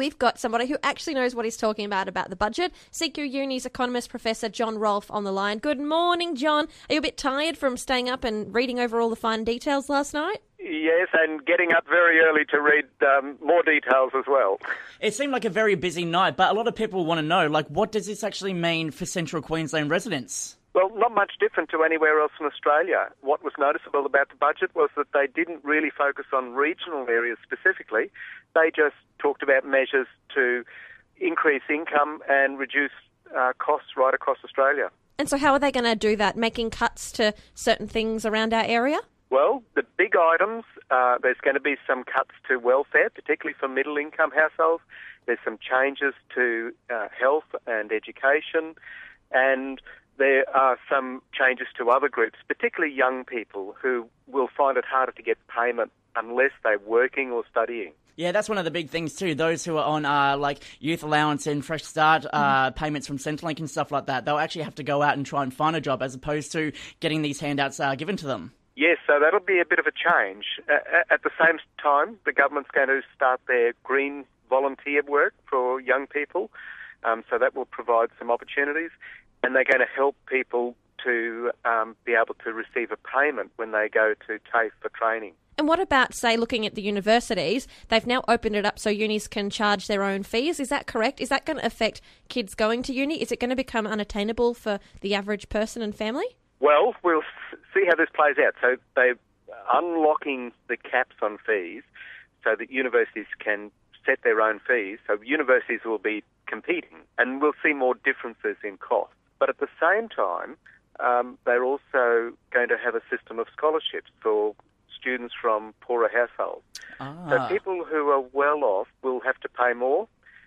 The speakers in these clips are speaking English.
we've got somebody who actually knows what he's talking about the budget. CQ Uni's economist Professor John Rolfe on the line. Good morning, John. Are you a bit tired from staying up and reading over all the fine details last night? Yes, and getting up very early to read more details as well. It seemed like a very busy night, but a lot of people want to know, what does this actually mean for Central Queensland residents? Well, not much different to anywhere else in Australia. What was noticeable about the budget was that they didn't really focus on regional areas specifically. They just talked about measures to increase income and reduce costs right across Australia. And so how are they going to do that, making cuts to certain things around our area? Well, the big items, there's going to be some cuts to welfare, particularly for middle-income households. There's some changes to health and education, and there are some changes to other groups, particularly young people who will find it harder to get payment unless they're working or studying. Yeah, that's one of the big things too. Those who are on youth allowance and Fresh Start payments from Centrelink and stuff like that, they'll actually have to go out and try and find a job as opposed to getting these handouts given to them. Yes, so that'll be a bit of a change. At the same time, the government's going to start their green volunteer work for young people, so that will provide some opportunities, and they're going to help people to be able to receive a payment when they go to TAFE for training. And what about, say, looking at the universities? They've now opened it up so unis can charge their own fees. Is that correct? Is that going to affect kids going to uni? Is it going to become unattainable for the average person and family? Well, we'll see how this plays out. So they're unlocking the caps on fees so that universities can set their own fees. So universities will be competing, and we'll see more differences in cost. But at the same time, they're also going to have a system of scholarships for students from poorer households. So people who are well off will have to pay more,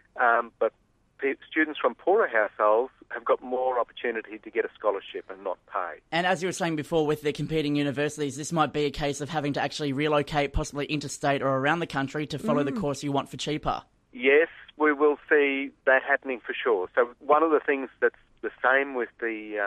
but students from poorer households have got more opportunity to get a scholarship and not pay. And as you were saying before, with the competing universities, this might be a case of having to actually relocate, possibly interstate or around the country, to follow the course you want for cheaper. Yes, we will see that happening for sure. So one of the things that's the same with the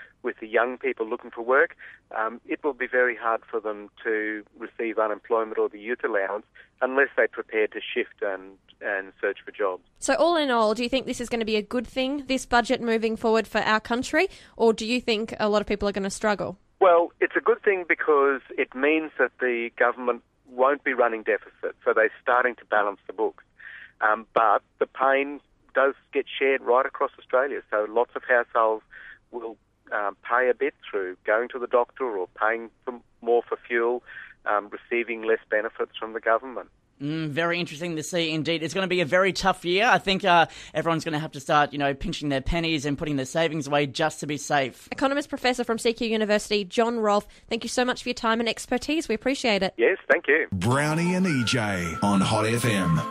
young people looking for work, it will be very hard for them to receive unemployment or the youth allowance unless they're prepared to shift and search for jobs. So all in all, do you think this is going to be a good thing, this budget moving forward for our country, or do you think a lot of people are going to struggle? Well, it's a good thing because it means that the government won't be running deficits, so they're starting to balance the books. But the pain does get shared right across Australia, so lots of households will pay a bit through going to the doctor or paying more for fuel, receiving less benefits from the government. Very interesting to see indeed. It's going to be a very tough year. I think everyone's going to have to start, pinching their pennies and putting their savings away just to be safe. Economist Professor from CQ University, John Rolfe, thank you so much for your time and expertise. We appreciate it. Yes, thank you. Brownie and EJ on Hot FM.